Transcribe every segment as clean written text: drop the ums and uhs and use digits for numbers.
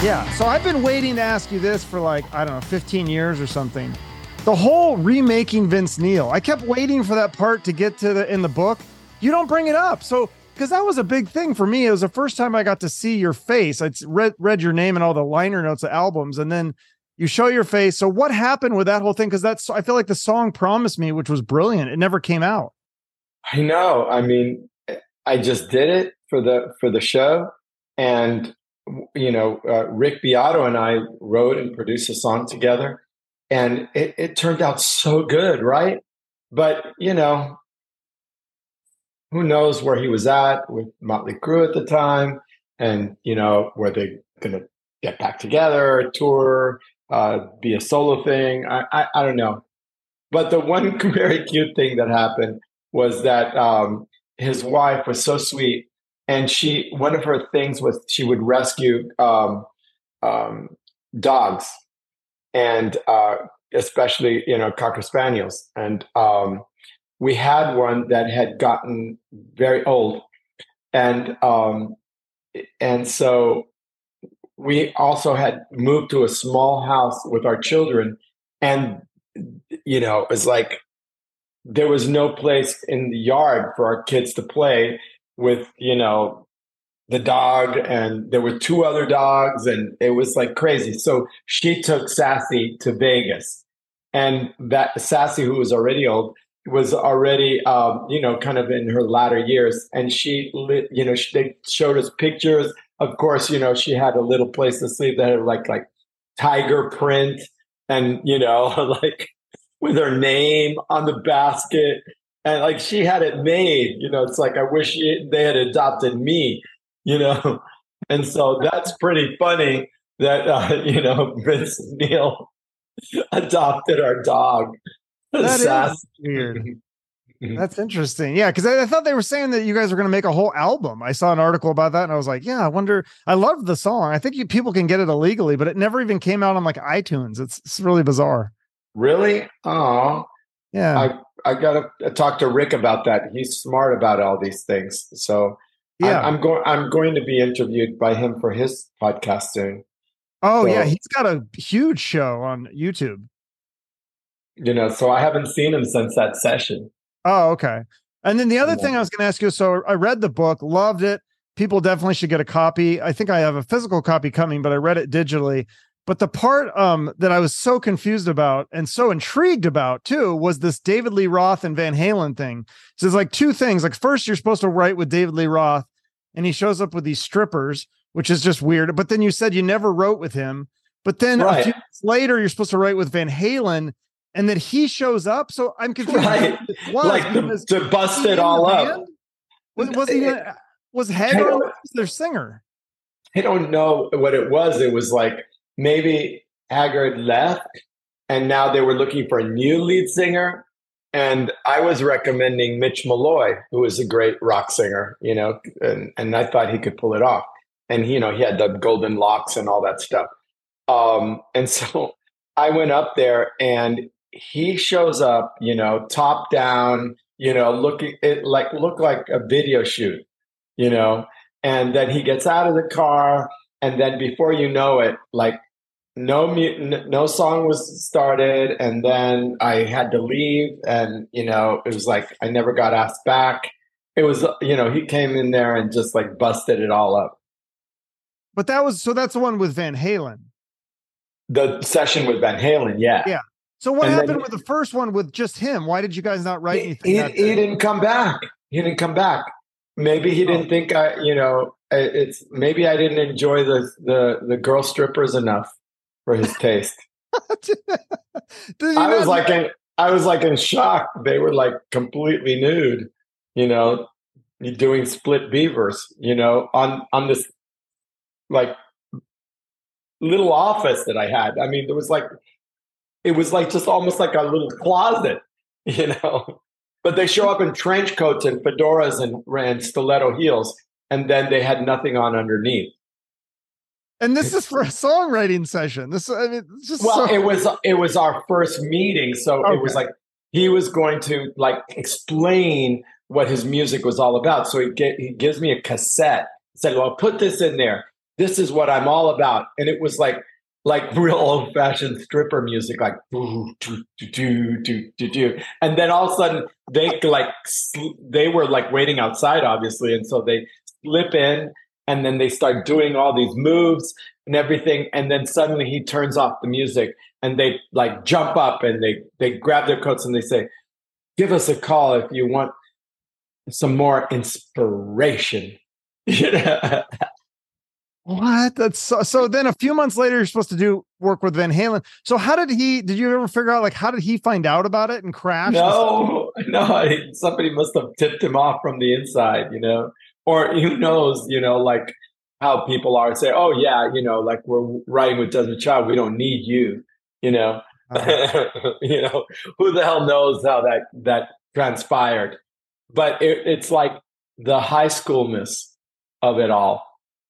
Yeah. So I've been waiting to ask you this for like, I don't know, 15 years or something. The whole remaking Vince Neil. I kept waiting for that part to get to in the book. You don't bring it up. So, because that was a big thing for me. It was the first time I got to see your face. I'd read your name and all the liner notes of albums, and then you show your face. So what happened with that whole thing? Because I feel like the song Promise Me, which was brilliant, it never came out. I know. I mean, I just did it for the show, and Rick Beato and I wrote and produced a song together, and it turned out so good, right? But who knows where he was at with Motley Crue at the time, and were they going to get back together, tour, be a solo thing? I don't know. But the one very cute thing that happened was that his wife was so sweet, and one of her things was she would rescue dogs, and especially cocker spaniels, and we had one that had gotten very old, and so we also had moved to a small house with our children, and it was like there was no place in the yard for our kids to play with, the dog, and there were two other dogs, and it was like crazy. So she took Sassy to Vegas, and that Sassy, who was already old, was already, kind of in her latter years. And they showed us pictures. Of course, she had a little place to sleep that had like tiger print, and, like with her name on the basket. And like she had it made, it's like, I wish they had adopted me, And so that's pretty funny that, Vince Neil adopted our dog. That is weird. That's interesting. Yeah, because I thought they were saying that you guys were going to make a whole album. I saw an article about that, and I was like, yeah, I wonder. I love the song. I think people can get it illegally, but it never even came out on like iTunes. It's really bizarre. Really? Oh, yeah. I gotta talk to Rick about that. He's smart about all these things. So yeah, I'm going to be interviewed by him for his podcast soon. Oh, so, yeah, he's got a huge show on YouTube. So I haven't seen him since that session. Oh, okay. And then the other thing I was going to ask you, so I read the book, loved it. People definitely should get a copy. I think I have a physical copy coming, but I read it digitally. But the part that I was so confused about and so intrigued about too was this David Lee Roth and Van Halen thing. So there's like two things. Like first, you're supposed to write with David Lee Roth, and he shows up with these strippers, which is just weird. But then you said you never wrote with him. But then a few months later, you're supposed to write with Van Halen, and then he shows up. So I'm confused. Right. Like to bust it all up. Was Haggard their singer? I don't know what it was. It was like maybe Haggard left, and now they were looking for a new lead singer. And I was recommending Mitch Malloy, who is a great rock singer, and I thought he could pull it off. And, he had the golden locks and all that stuff. And so I went up there, and he shows up, top down, looked like a video shoot, and then he gets out of the car, and then before you know it, like no song was started, and then I had to leave, and it was like I never got asked back. It was he came in there and just like busted it all up. But that's the one with Van Halen. The session with Van Halen, yeah. Yeah. So what happened with the first one with just him? Why did you guys not write anything? He didn't come back. He didn't come back. Maybe he didn't think it's maybe I didn't enjoy the girl strippers enough for his taste. I was like in shock. They were like completely nude, doing split beavers, on this like little office that I had. I mean, it was like just almost like a little closet, but they show up in trench coats and fedoras and stiletto heels, and then they had nothing on underneath. And this is for a songwriting session. It's just it was our first meeting, so It was like he was going to like explain what his music was all about. So he gives me a cassette. Said, "Well, put this in there." this is what I'm all about. And it was like real old fashioned stripper music, like do do do do do do. And then all of a sudden they were like waiting outside, obviously, and so they slip in, and then they start doing all these moves and everything, and then suddenly he turns off the music, and they like jump up and they grab their coats and they say, "Give us a call if you want some more inspiration." What? That's so then a few months later, you're supposed to do work with Van Halen. So how did you ever figure out, like, how did he find out about it and crash? No, somebody must have tipped him off from the inside, or who knows, like how people are say, oh yeah, like we're writing with Desmond Child, we don't need you, who the hell knows how that transpired, but it's like the high schoolness of it all.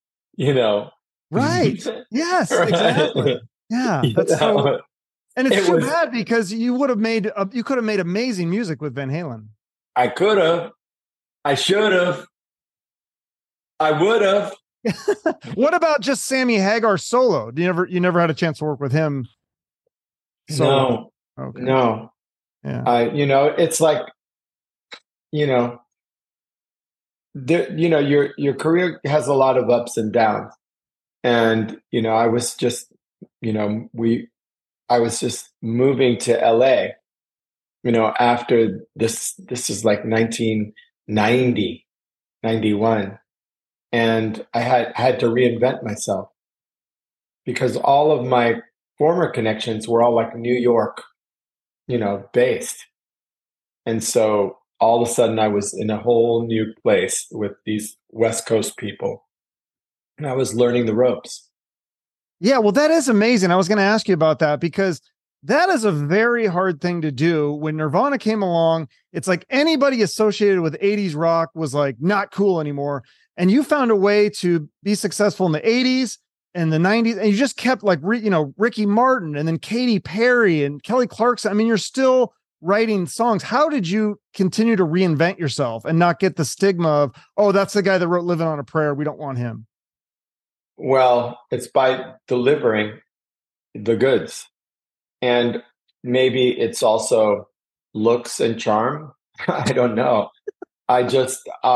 Right. Yes, exactly. Yeah. That's so, and it's too bad because you could have made amazing music with Van Halen. I could have, I should have, I would have. What about just Sammy Hagar solo? You never had a chance to work with him? Solo? No. Okay. No. Yeah. It's like, your career has a lot of ups and downs, and I was just moving to LA after this is like 1990, 91, and I had to reinvent myself because all of my former connections were all like New York based, and so all of a sudden I was in a whole new place with these West Coast people, and I was learning the ropes. Yeah, well, that is amazing. I was going to ask you about that because that is a very hard thing to do. When Nirvana came along, it's like anybody associated with 80s rock was like not cool anymore. And you found a way to be successful in the 80s and the 90s, and you just kept like, Ricky Martin and then Katy Perry and Kelly Clarkson. I mean, you're still writing songs. How did you continue to reinvent yourself and not get the stigma of, oh, that's the guy that wrote Living on a Prayer, we don't want him? Well, it's by delivering the goods, and maybe it's also looks and charm. I don't know. I just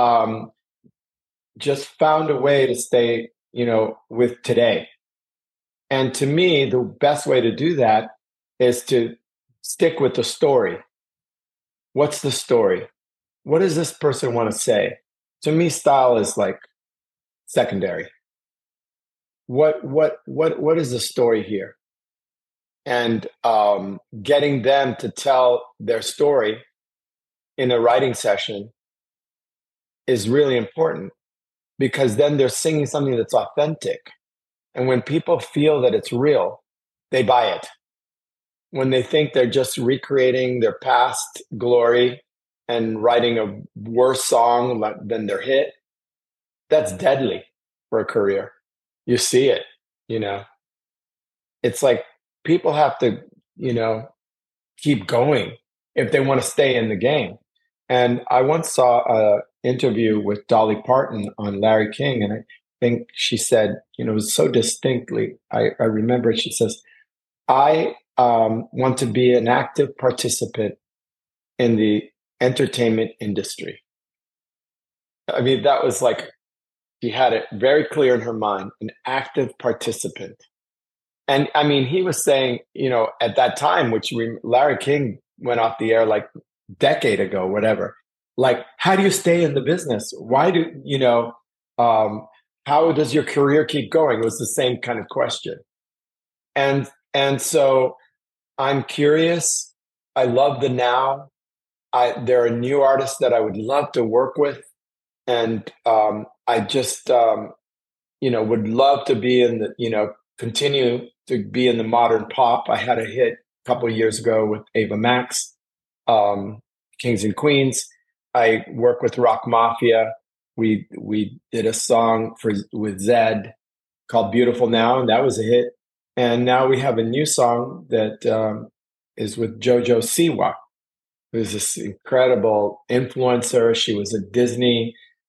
found a way to stay with today, and to me the best way to do that is to stick with the story. What's the story? What does this person want to say? To me, style is like secondary. What is the story here? And getting them to tell their story in a writing session is really important, because then they're singing something that's authentic. And when people feel that it's real, they buy it. When they think they're just recreating their past glory and writing a worse song than their hit, that's deadly for a career. You see it, It's like people have to, keep going if they want to stay in the game. And I once saw an interview with Dolly Parton on Larry King, and I think she said, it was so distinctly, I remember it, she says, I want to be an active participant in the entertainment industry. I mean, that was like, she had it very clear in her mind, an active participant. And I mean, he was saying, at that time, which Larry King went off the air like a decade ago, whatever. Like, how do you stay in the business? Why do, how does your career keep going? It was the same kind of question. And so I'm curious. I love the now. There are new artists that I would love to work with. And I just, would love to be in the, continue to be in the modern pop. I had a hit a couple of years ago with Ava Max, Kings and Queens. I work with Rock Mafia. We did a song with Zedd called Beautiful Now, and that was a hit. And now we have a new song that is with JoJo Siwa, who's this incredible influencer. She was a Disney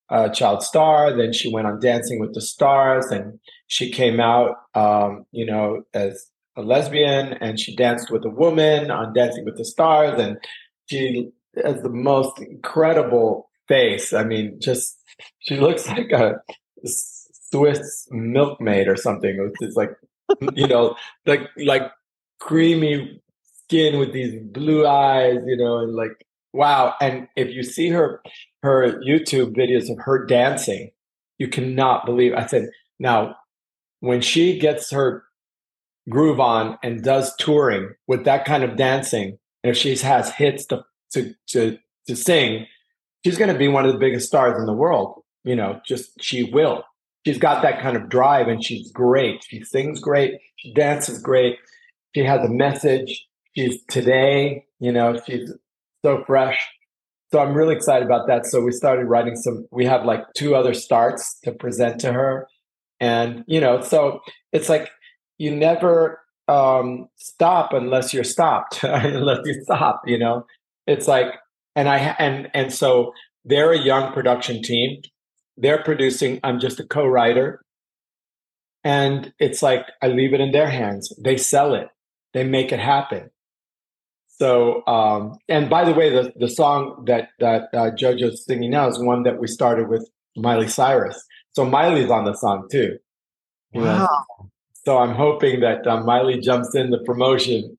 child star. Then she went on Dancing with the Stars, and she came out, as a lesbian, and she danced with a woman on Dancing with the Stars, and she has the most incredible face. I mean, just she looks like a Swiss milkmaid or something. It's like, like creamy skin with these blue eyes, and like, wow. And if you see her YouTube videos of her dancing, you cannot believe. I said, now when she gets her groove on and does touring with that kind of dancing, and if she has hits to sing, she's going to be one of the biggest stars in the world. Just she will. She's got that kind of drive, and she's great. She sings great. She dances great. She has a message. She's today. She's so fresh. So I'm really excited about that. So we started writing we have like 2 other starts to present to her. And, so it's like you never stop unless you're stopped, unless you stop, it's like, and so they're a young production team. They're producing. I'm just a co-writer. And it's like, I leave it in their hands. They sell it. They make it happen. So, and by the way, the song that JoJo's singing now is one that we started with Miley Cyrus. So Miley's on the song too. Wow. So I'm hoping that Miley jumps in the promotion,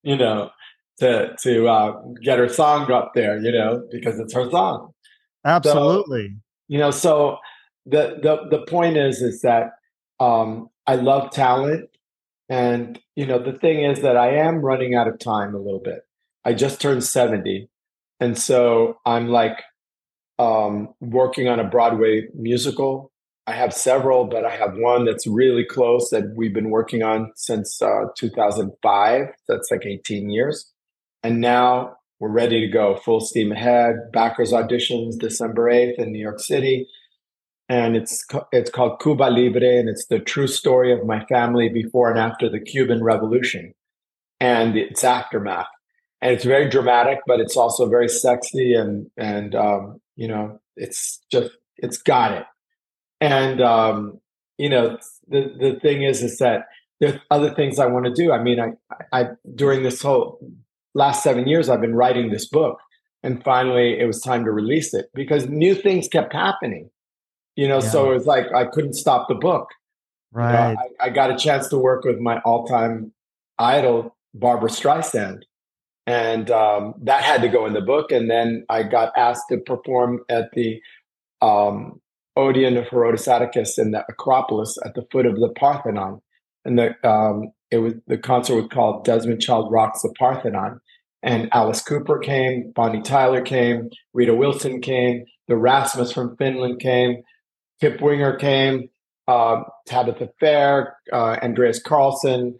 to get her song up there, because it's her song. Absolutely. So the point is that I love talent. And, the thing is that I am running out of time a little bit. I just turned 70. And so I'm like working on a Broadway musical. I have several, but I have one that's really close that we've been working on since 2005. That's like 18 years. And now we're ready to go full steam ahead. Backers auditions December 8th in New York City. And it's called Cuba Libre, and it's the true story of my family before and after the Cuban Revolution and its aftermath. And it's very dramatic, but it's also very sexy, and it's got it. And the thing is that there's other things I want to do. I mean, I during this whole last 7 years, I've been writing this book, and finally it was time to release it because new things kept happening. So it was like I couldn't stop the book. Right. I got a chance to work with my all-time idol, Barbara Streisand, and that had to go in the book. And then I got asked to perform at the Odeon of Herodotus Atticus in the Acropolis at the foot of the Parthenon. And the concert was called Desmond Child Rocks the Parthenon. And Alice Cooper came, Bonnie Tyler came, Rita Wilson came, the Rasmus from Finland came, Kip Winger came, Tabitha Fair, Andreas Carlson,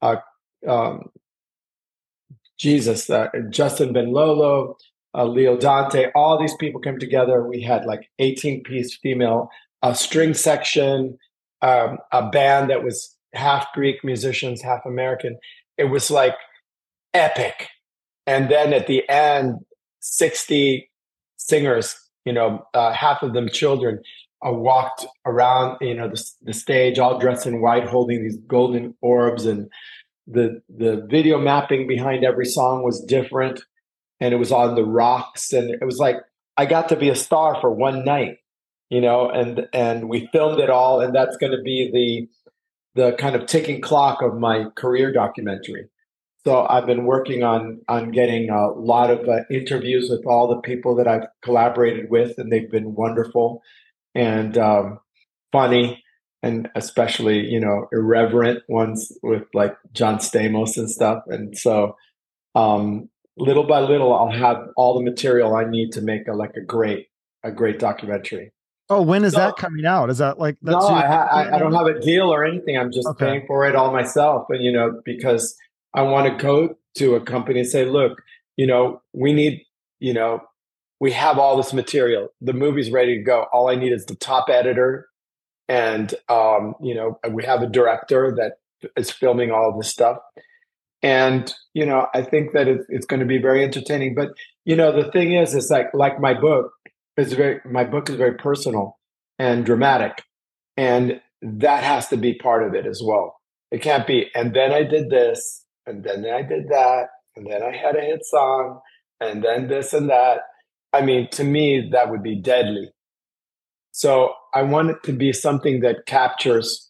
Justin Ben Lolo, Leo Dante. All these people came together. We had like 18-piece female string section, a band that was half Greek musicians, half American. It was like epic. And then at the end, 60 singers, half of them children, walked around, the stage, all dressed in white, holding these golden orbs, and the video mapping behind every song was different, and it was on the rocks, and it was like I got to be a star for one night, and we filmed it all, and that's going to be the kind of ticking clock of my career documentary. So I've been working on getting a lot of interviews with all the people that I've collaborated with, and they've been wonderful and funny, and especially, irreverent ones with like John Stamos and stuff. And so little by little, I'll have all the material I need to make a great documentary. Oh, when is that coming out? Is that like no? I don't have a deal or anything. I'm just paying for it all myself, and because I want to go to a company and say, look, we need, we have all this material. The movie's ready to go. All I need is the top editor. And, we have a director that is filming all of this stuff. And, I think that it's going to be very entertaining. But, the thing is like my book, my book is very personal and dramatic. And that has to be part of it as well. It can't be, and then I did this, and then I did that, and then I had a hit song, and then this and that. I mean, to me, that would be deadly. So I want it to be something that captures,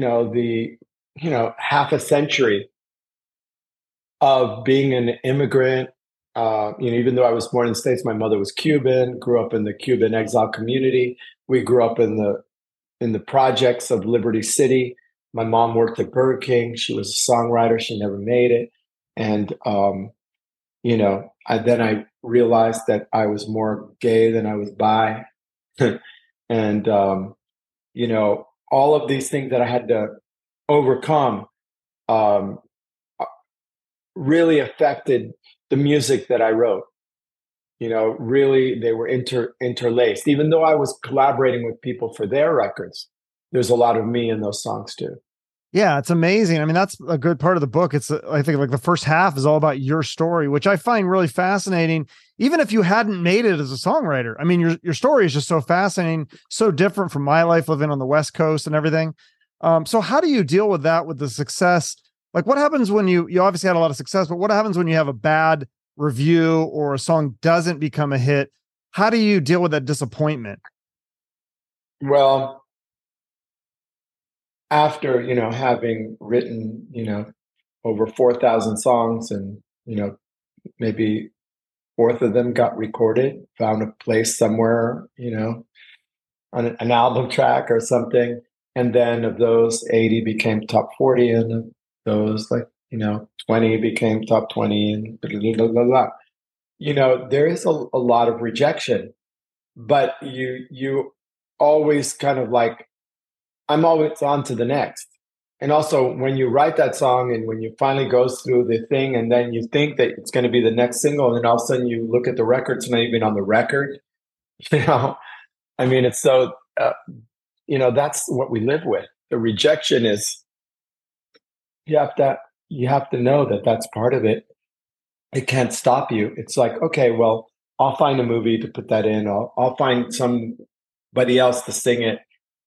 half a century of being an immigrant. Even though I was born in the States, my mother was Cuban, grew up in the Cuban exile community. We grew up in the projects of Liberty City. My mom worked at Burger King. She was a songwriter. She never made it. And, I realized that I was more gay than I was bi. And, all of these things that I had to overcome um, really affected the music that I wrote. Really, they were interlaced. Even though I was collaborating with people for their records, there's a lot of me in those songs too. Yeah, it's amazing. I mean, that's a good part of the book. I think like the first half is all about your story, which I find really fascinating. Even if you hadn't made it as a songwriter, I mean, your story is just so fascinating, so different from my life living on the West Coast and everything. So how do you deal with that, with the success? Like, what happens when you obviously had a lot of success, but what happens when you have a bad review or a song doesn't become a hit? How do you deal with that disappointment? Well, after having written over 4,000 songs, and maybe fourth of them got recorded, found a place somewhere on an album track or something, and then of those 80 became top 40, and of those 20 became top 20, and blah, blah, blah, blah. There is a lot of rejection, but you always kind of like, I'm always on to the next. And also, when you write that song and when you finally goes through the thing, and then you think that it's going to be the next single, and then all of a sudden you look at the record, it's not even on the record. You know, I mean, it's so, that's what we live with. The rejection is, you have to know that that's part of it. It can't stop you. It's like, okay, well, I'll find a movie to put that in. I'll find somebody else to sing it.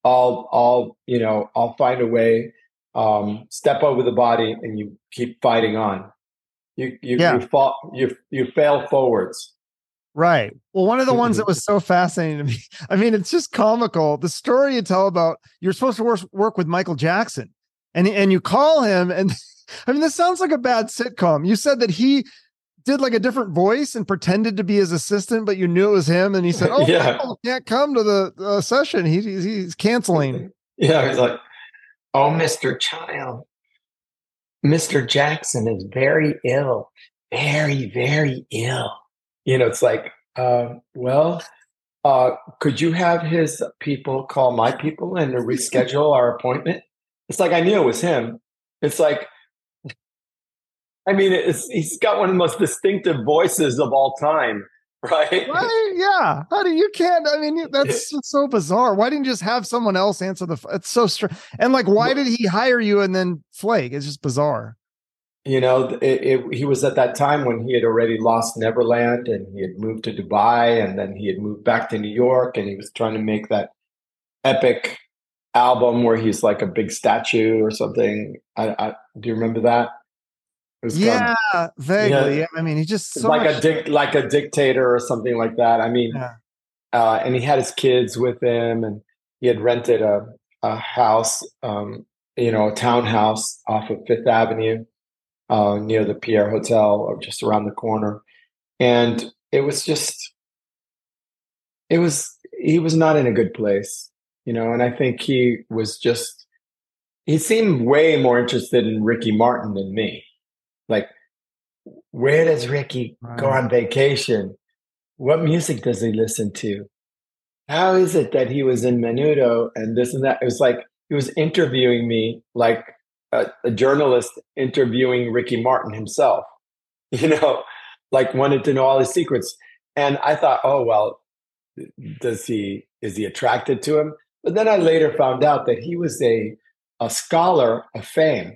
I'll find a way. Step over the body, and you keep fighting on. You fall, you fail forwards. Right. Well, one of the ones that was so fascinating to me, I mean, it's just comical. The story you tell about you're supposed to work with Michael Jackson, and you call him, and I mean, this sounds like a bad sitcom. You said that he did like a different voice and pretended to be his assistant, but you knew it was him. And he said, "Oh, Yeah. Michael can't come to the session. He's canceling." Yeah. He's like, "Oh, Mr. Child, Mr. Jackson is very ill, very, very ill." It's like, could you have his people call my people and reschedule our appointment? It's like, I knew it was him. It's like, I mean, he's got one of the most distinctive voices of all time, right? Right? Yeah. How do you can't? I mean, that's so bizarre. Why didn't you just have someone else answer it's so strange. And like, why did he hire you and then flake? It's just bizarre. He was at that time when he had already lost Neverland, and he had moved to Dubai, and then he had moved back to New York, and he was trying to make that epic album where he's like a big statue or something. Do you remember that? Yeah, vaguely. Yeah. I mean, he just so like a dictator or something like that. I mean, and he had his kids with him, and he had rented a house, a townhouse off of Fifth Avenue, near the Pierre Hotel, or just around the corner. And he was not in a good place, and I think he seemed way more interested in Ricky Martin than me. Like, where does Ricky go on vacation? What music does he listen to? How is it that he was in Menudo and this and that? It was like he was interviewing me like a journalist interviewing Ricky Martin himself, like wanted to know all his secrets. And I thought, oh, well, is he attracted to him? But then I later found out that he was a scholar of fame.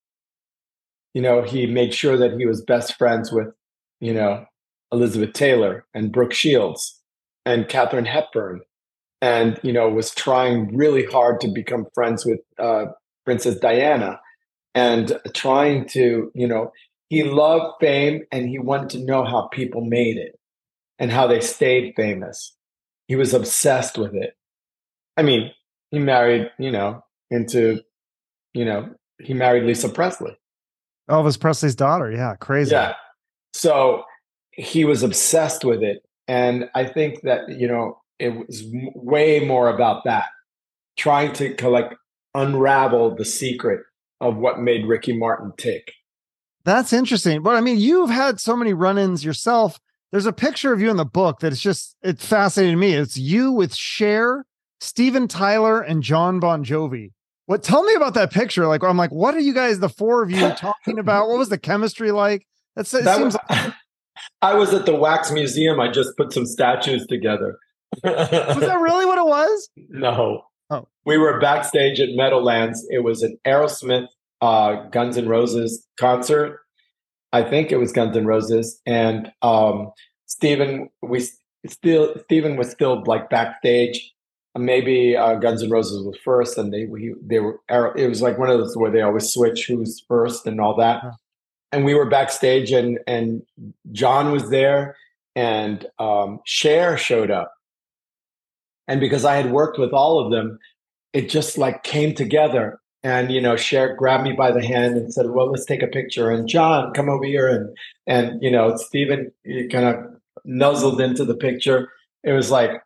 He made sure that he was best friends with, Elizabeth Taylor and Brooke Shields. and Katharine Hepburn, and was trying really hard to become friends with Princess Diana, and trying to, he loved fame and he wanted to know how people made it and how they stayed famous. He was obsessed with it. I mean, he married, into, you know, he married Lisa Presley. Elvis Presley's daughter. Yeah, crazy. Yeah. So he was obsessed with it. And I think that, it was way more about that, trying to like unravel the secret of what made Ricky Martin tick. That's interesting. But I mean, you've had so many run-ins yourself. There's a picture of you in the book that it's fascinating to me. It's you with Cher, Steven Tyler, and John Bon Jovi. Tell me about that picture? Like, I'm like, what are you guys, the four of you, talking about? What was the chemistry like? Seems like... I was at the Wax Museum. I just put some statues together. Was that really what it was? No. Oh. We were backstage at Meadowlands. It was an Aerosmith, Guns N' Roses concert. I think it was Guns N' Roses, and Steven was still like backstage. Maybe Guns N' Roses was first, and they were. It was like one of those where they always switch who's first and all that. Yeah. And we were backstage, and John was there, and Cher showed up. And because I had worked with all of them, it just like came together. And Cher grabbed me by the hand and said, "Well, let's take a picture." And John, come over here, and Steven kind of nuzzled into the picture. It was like,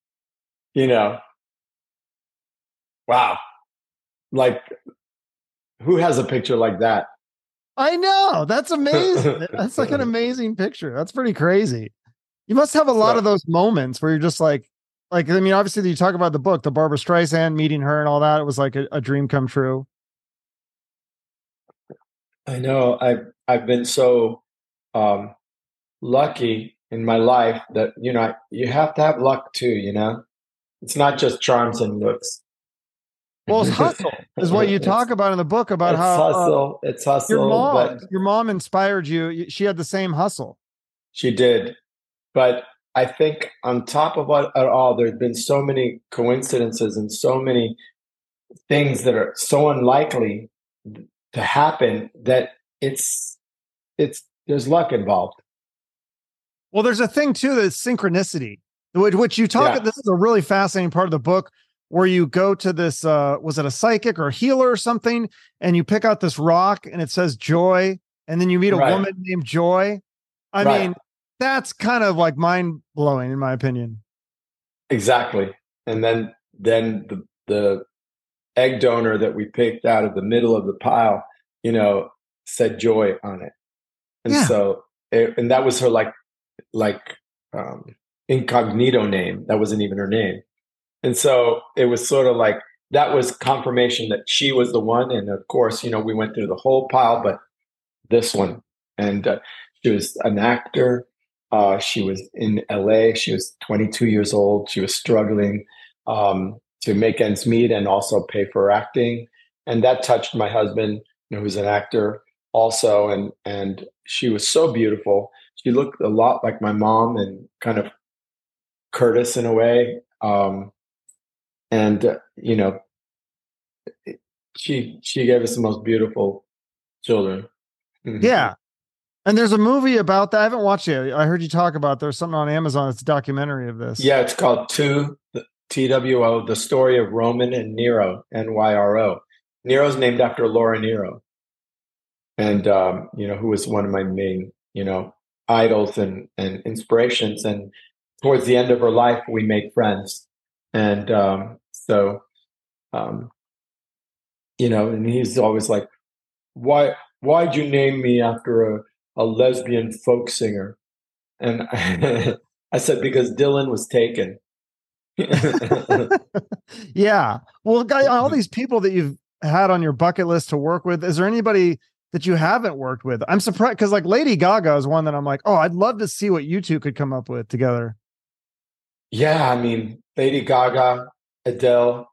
wow, like who has a picture like that? I know, that's amazing. That's like an amazing picture. That's pretty crazy. You must have a lot of those moments where you're just like, I mean, obviously you talk about the book, the Barbara Streisand, meeting her and all that. It was like a dream come true. I know. I've been so lucky in my life that, you have to have luck too, It's not just charms and looks. Well, it's hustle is what you talk about in the book about it's how hustle. It's hustle. Your mom inspired you. She had the same hustle. She did. But I think on top of it all, there's been so many coincidences and so many things that are so unlikely to happen that there's luck involved. Well, there's a thing too, that's synchronicity, which you talk. Yeah. This is a really fascinating part of the book where you go to this, was it a psychic or a healer or something? And you pick out this rock and it says Joy. And then you meet a woman named Joy. I mean, that's kind of like mind blowing in my opinion. Exactly. And then the egg donor that we picked out of the middle of the pile, said Joy on it. And so, and that was her incognito name. That wasn't even her name. And so it was sort of like, that was confirmation that she was the one. And of course, we went through the whole pile, but this one. And she was an actor. She was in LA. She was 22 years old. She was struggling to make ends meet and also pay for acting. And that touched my husband, who's an actor also. And she was so beautiful. She looked a lot like my mom and kind of Curtis in a way. She gave us the most beautiful children. Yeah. And there's a movie about that. I haven't watched it. I heard you talk about, there's something on Amazon. It's a documentary of this. Yeah. It's called TWO, The Story of Roman and Nero, NYRO. Nero's named after Laura Nero. And, who was one of my main, idols and inspirations. And towards the end of her life, we made friends. And and he's always like, why'd you name me after a lesbian folk singer? And I said, because Dylan was taken. Yeah. Well, all these people that you've had on your bucket list to work with, is there anybody that you haven't worked with? I'm surprised because like Lady Gaga is one that I'm like, oh, I'd love to see what you two could come up with together. Yeah, I mean, Lady Gaga, Adele,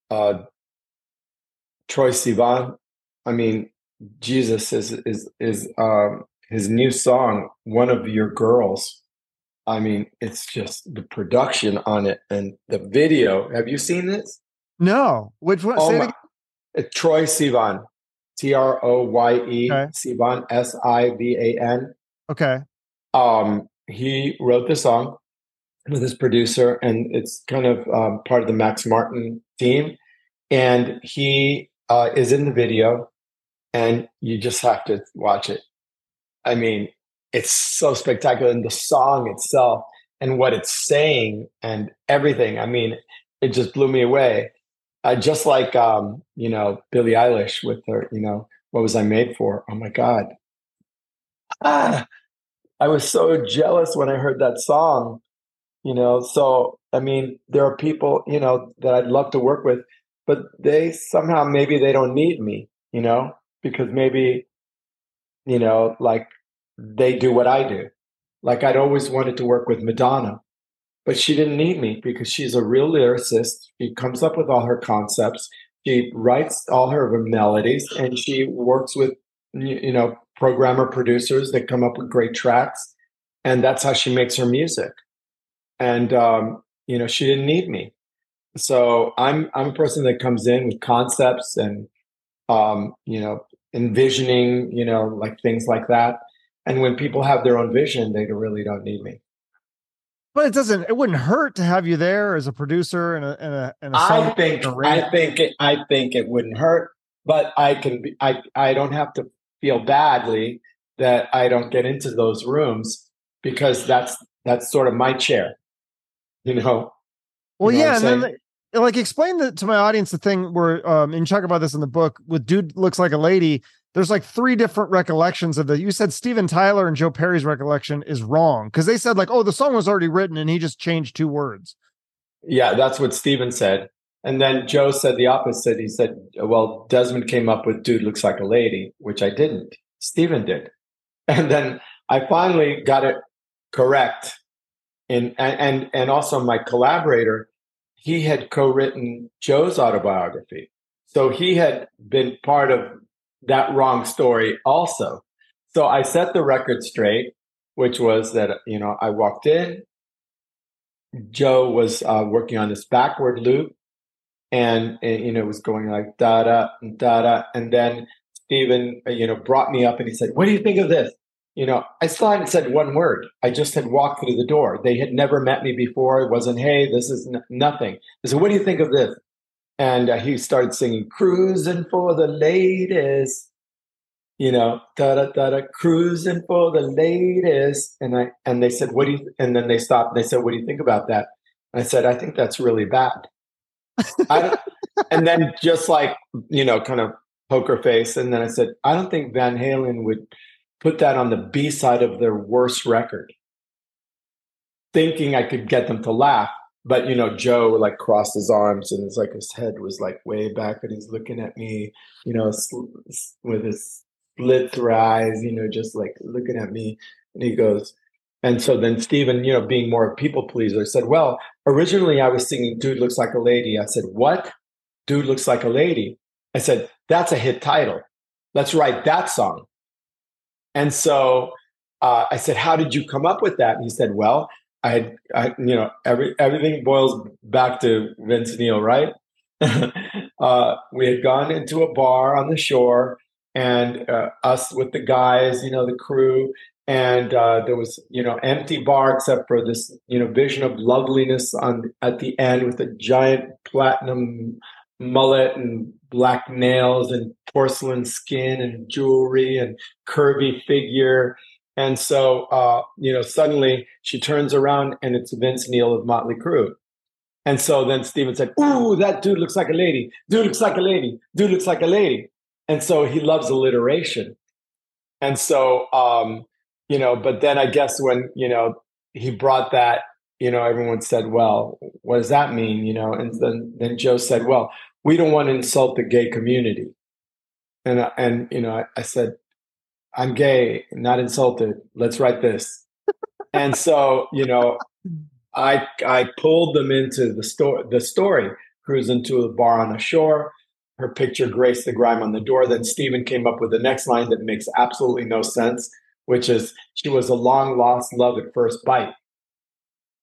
Troye Sivan. I mean, Jesus is his new song, One of Your Girls. I mean, it's just the production on it and the video. Have you seen this? No. Which one? Oh Say it my! again. Troy Sivan, Troye Okay. Sivan, Sivan. Okay. He wrote the song with his producer, and it's kind of part of the Max Martin team. And he is in the video, and you just have to watch it. I mean, it's so spectacular, and the song itself and what it's saying and everything. I mean, it just blew me away. Just like Billie Eilish with her, what was I made for? Oh my God. Ah, I was so jealous when I heard that song, So I mean, there are people, that I'd love to work with, but they somehow maybe they don't need me, because maybe, like they do what I do. Like I'd always wanted to work with Madonna, but she didn't need me because she's a real lyricist. She comes up with all her concepts. She writes all her melodies, and she works with, programmer producers that come up with great tracks. And that's how she makes her music. And, she didn't need me. So I'm a person that comes in with concepts and, envisioning, like things like that. And when people have their own vision, they really don't need me. But it wouldn't hurt to have you there as a producer and a I song. think it wouldn't hurt, but I don't have to feel badly that I don't get into those rooms because that's sort of my chair, you know. Well, You know what I'm yeah, and saying? then like explain to my audience the thing where and you talk about this in the book with dude looks like a lady. There's like three different recollections of the. You said Steven Tyler and Joe Perry's recollection is wrong because they said like, oh, the song was already written and he just changed two words. Yeah, that's what Steven said. And then Joe said the opposite. He said, well, Desmond came up with "Dude Looks Like a Lady," which I didn't. Steven did. And then I finally got it correct. And also my collaborator, he had co-written Joe's autobiography. So he had been part of that wrong story also. So I set the record straight, which was that, I walked in, Joe was working on this backward loop, and it was going like da da da da, and then Steven brought me up and he said, "What do you think of this?" I still hadn't said one word. I just had walked through the door. They had never met me before. It wasn't, "Hey, this is nothing." I said, "What do you think of this?" And he started singing "Cruising for the Ladies," da da da da, "Cruising for the Ladies," and they said, "What do you?" And then they stopped. And they said, "What do you think about that?" And I said, "I think that's really bad." I don't, and then just like, kind of poker face. And then I said, "I don't think Van Halen would put that on the B side of their worst record," thinking I could get them to laugh. But, Joe like crossed his arms and it's like his head was like way back and he's looking at me, with his split through eyes, just like looking at me. And he goes, and so then Steven, being more a people pleaser, said, "Well, originally I was singing 'Dude Looks Like a Lady.'" I said, "What? 'Dude Looks Like a Lady'?" I said, "That's a hit title. Let's write that song." And so I said, "How did you come up with that?" And he said, "Well, everything boils back to Vince Neil, right?" We had gone into a bar on the shore, and us with the guys, the crew, and there was, empty bar except for this, vision of loveliness at the end with a giant platinum mullet and black nails and porcelain skin and jewelry and curvy figure. And so, suddenly she turns around and it's Vince Neil of Motley Crue. And so then Steven said, "Ooh, that dude looks like a lady. Dude looks like a lady. Dude looks like a lady." And so he loves alliteration. And so, but then I guess when, he brought that, everyone said, "Well, what does that mean?" And then Joe said, "Well, we don't want to insult the gay community." I said, "I'm gay, not insulted. Let's write this." And so, I pulled them into the story, cruising to a bar on the shore. Her picture graced the grime on the door. Then Steven came up with the next line that makes absolutely no sense, which is, "She was a long lost love at first bite."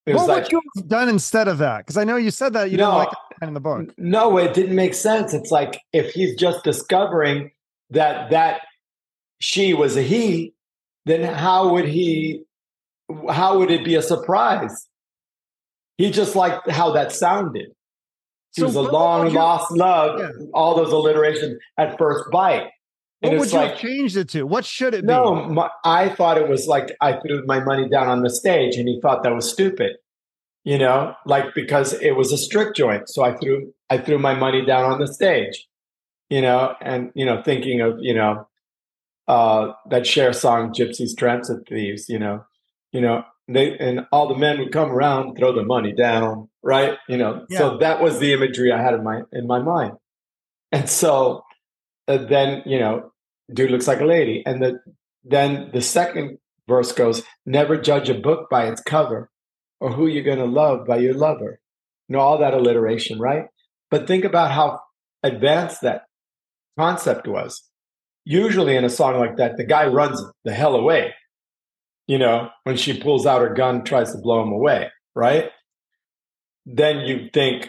It was What like, would you have done instead of that? Because I know you said that you didn't like it in the book. No, it didn't make sense. It's like if he's just discovering that she was a he, then how would it be a surprise? He just liked how that sounded. He was a long lost love, all those alliterations at first bite. And what would you have changed it to? What should it be? No, I thought it was like I threw my money down on the stage, and he thought that was stupid. Like because it was a strict joint, so I threw my money down on the stage. And thinking of that Cher song, "Gypsies, Tramps, and Thieves." They and all the men would come around, throw the money down, right? So that was the imagery I had in my mind. And so then, dude looks like a lady. And then the second verse goes, never judge a book by its cover or who you're going to love by your lover. All that alliteration, right? But think about how advanced that concept was. Usually in a song like that, the guy runs the hell away. When she pulls out her gun, tries to blow him away, right? Then you think,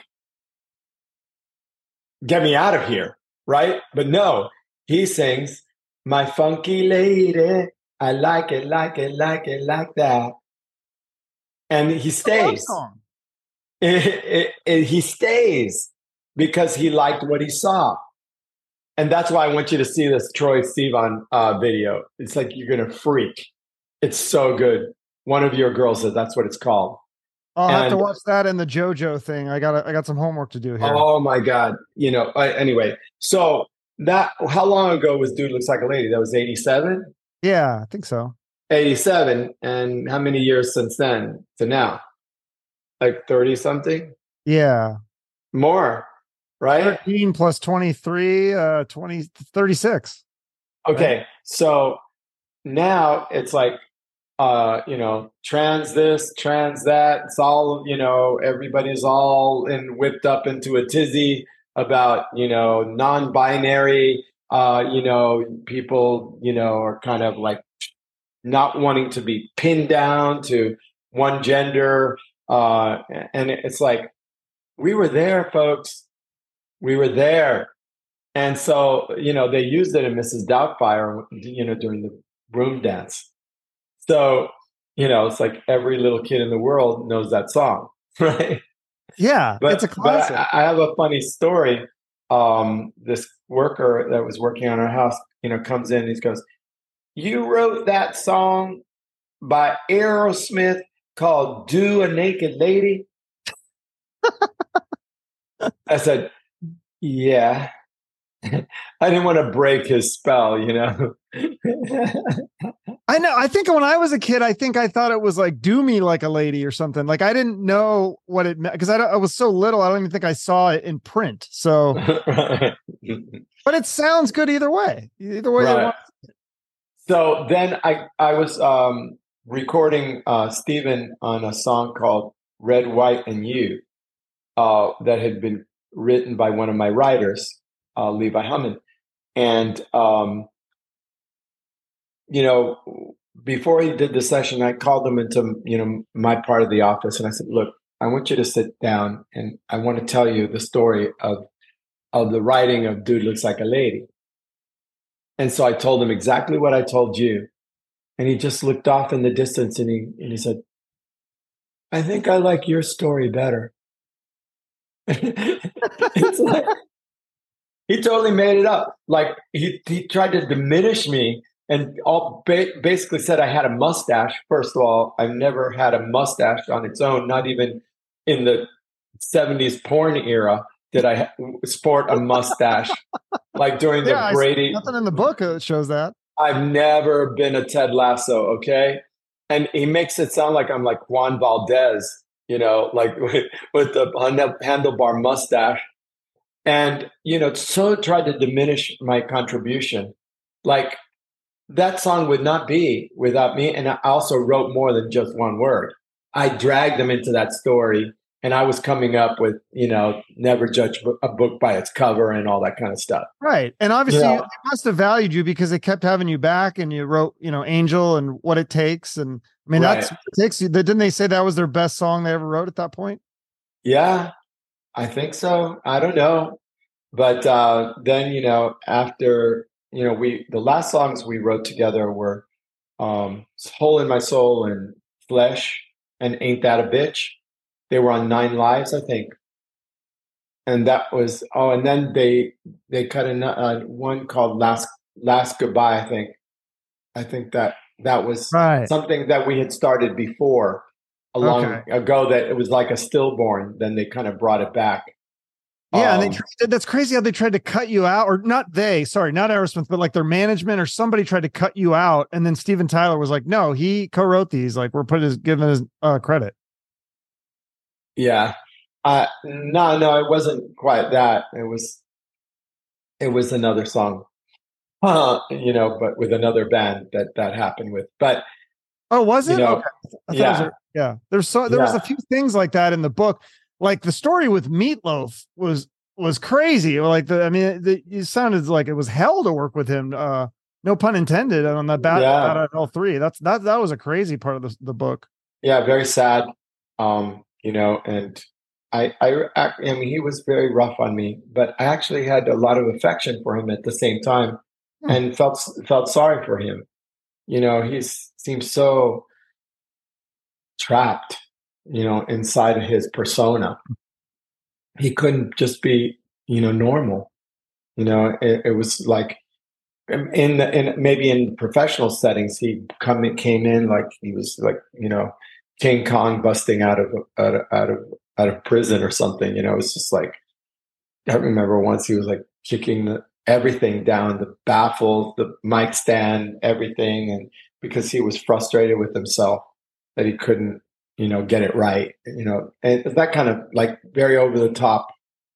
get me out of here, right? But no, he sings, my funky lady, I like it, like it, like it, like that. And he stays. He stays because he liked what he saw. And that's why I want you to see this Troye Sivan video. It's like you're going to freak. It's so good. One of your girls said that's what it's called. I'll have to watch that and the JoJo thing. I got some homework to do here. Oh my God. Anyway, so how long ago was Dude Looks Like a Lady? That was 87? Yeah, I think so. 87. And how many years since then to now? Like 30 something? Yeah. More, right? 13 plus 23, 36. Okay. Right? So now it's like, trans this, trans that. It's all, everybody's all whipped up into a tizzy about, non-binary, people, are kind of like not wanting to be pinned down to one gender. And it's like, we were there, folks. We were there. And so, they used it in Mrs. Doubtfire, during the room dance. So, it's like every little kid in the world knows that song, right? Yeah, it's a classic. But I have a funny story. This worker that was working on our house, comes in and he goes, you wrote that song by Aerosmith called Do a Naked Lady? I said, yeah. I didn't want to break his spell, I know. I think when I was a kid, I thought it was like "Do Me Like a Lady" or something. Like I didn't know what it meant because I was so little. I don't even think I saw it in print. So, but it sounds good either way. Either way, right. So then I was recording Stephen on a song called "Red, White, and You" that had been written by one of my writers, Levi Hammond, and before he did the session, I called him into, my part of the office. And I said, look, I want you to sit down and I want to tell you the story of the writing of Dude Looks Like a Lady. And so I told him exactly what I told you. And he just looked off in the distance and he said, I think I like your story better. It's like, he totally made it up. Like he tried to diminish me. And basically said I had a mustache. First of all, I've never had a mustache on its own. Not even in the 70s porn era did I sport a mustache. Like during the Brady. Nothing in the book shows that. I've never been a Ted Lasso, okay? And he makes it sound like I'm like Juan Valdez, like with the handlebar mustache. And, so tried to diminish my contribution. Like, that song would not be without me. And I also wrote more than just one word. I dragged them into that story And I was coming up with, never judge a book by its cover and all that kind of stuff. Right. And obviously they must have valued you because they kept having you back and you wrote, Angel and What It Takes. And I mean, Right. that's what it takes you. Didn't they say that was their best song they ever wrote at that point? Yeah, I think so. I don't know. But then, after, the last songs we wrote together were Hole in My Soul and Flesh and Ain't That a Bitch. They were on Nine Lives, I think. And that was, and then they cut one called Last Goodbye, I think. I think that was Right. something that we had started before a long ago, that it was like a stillborn. Then they kind of brought it back. Yeah, and that's crazy how they tried to cut you out, or not not Aerosmith, but like their management or somebody tried to cut you out. And then Steven Tyler was like, no, he co-wrote these. Like, we're giving his credit. Yeah. No, it wasn't quite that. It was another song, but with another band that happened with. But was it? Okay. Yeah. There was a few things like that in the book. Like the story with Meatloaf was crazy. Like it sounded like it was hell to work with him. No pun intended on the Bat Out of Hell 3. That was a crazy part of the book. Yeah, very sad. And I mean, he was very rough on me, but I actually had a lot of affection for him at the same time, and felt sorry for him. He seems so trapped, inside of his persona. He couldn't just be, normal. It was like maybe in professional settings, he came in like he was like, King Kong busting out of prison or something. It was just like, I remember once he was like kicking everything down, the baffle, the mic stand, everything, and because he was frustrated with himself that he couldn't, get it right, and that kind of like very over the top,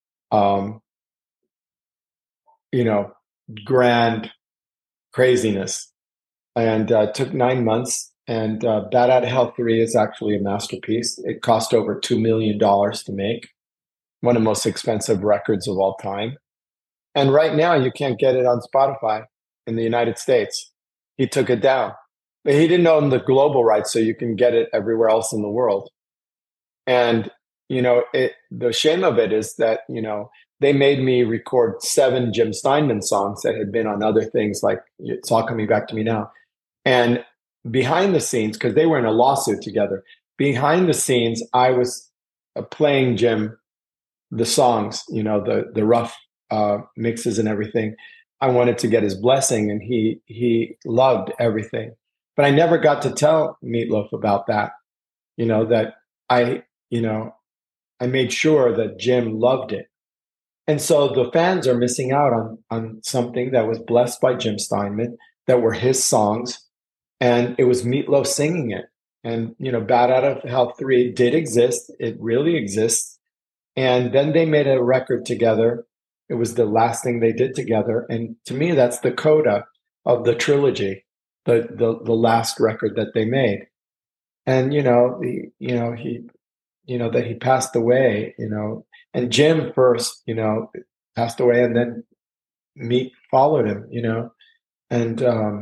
grand craziness, and took 9 months. And Bat Out of Hell 3 is actually a masterpiece. It cost over $2 million to make, one of the most expensive records of all time. And right now, you can't get it on Spotify in the United States. He took it down. But he didn't own the global rights, so you can get it everywhere else in the world. And, the shame of it is that, they made me record 7 Jim Steinman songs that had been on other things, like It's All Coming Back to Me Now. And behind the scenes, because they were in a lawsuit together, behind the scenes, I was playing Jim the songs, the rough mixes and everything. I wanted to get his blessing, and he loved everything. But I never got to tell Meatloaf about that, that I made sure that Jim loved it. And so the fans are missing out on something that was blessed by Jim Steinman, that were his songs, and it was Meatloaf singing it. And, Bat Out of Hell 3 did exist. It really exists. And then they made a record together. It was the last thing they did together. And to me, that's the coda of the trilogy, the last record that they made. And, that he passed away, and Jim first, passed away, and then Meat followed him, and,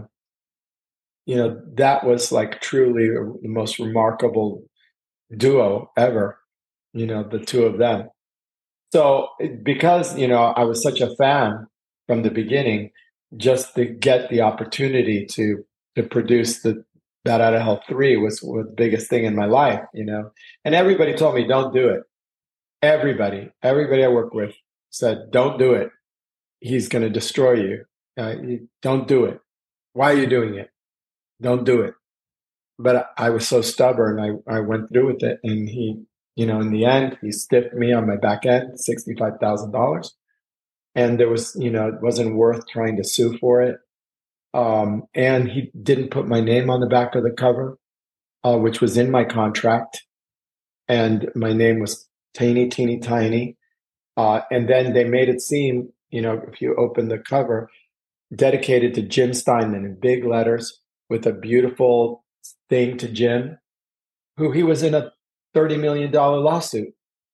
that was like truly the most remarkable duo ever, the two of them. So because, I was such a fan from the beginning, just to get the opportunity to produce the Bat Out of Hell 3 was the biggest thing in my life, and everybody told me, don't do it. Everybody I work with said, don't do it. He's going to destroy you. Don't do it. Why are you doing it? Don't do it. But I was so stubborn. I went through with it, and he, in the end, he stiffed me on my back end, $65,000. And there was, it wasn't worth trying to sue for it. And he didn't put my name on the back of the cover, which was in my contract. And my name was teeny tiny. And then they made it seem, if you open the cover, dedicated to Jim Steinman in big letters with a beautiful thing to Jim, who he was in a $30 million lawsuit.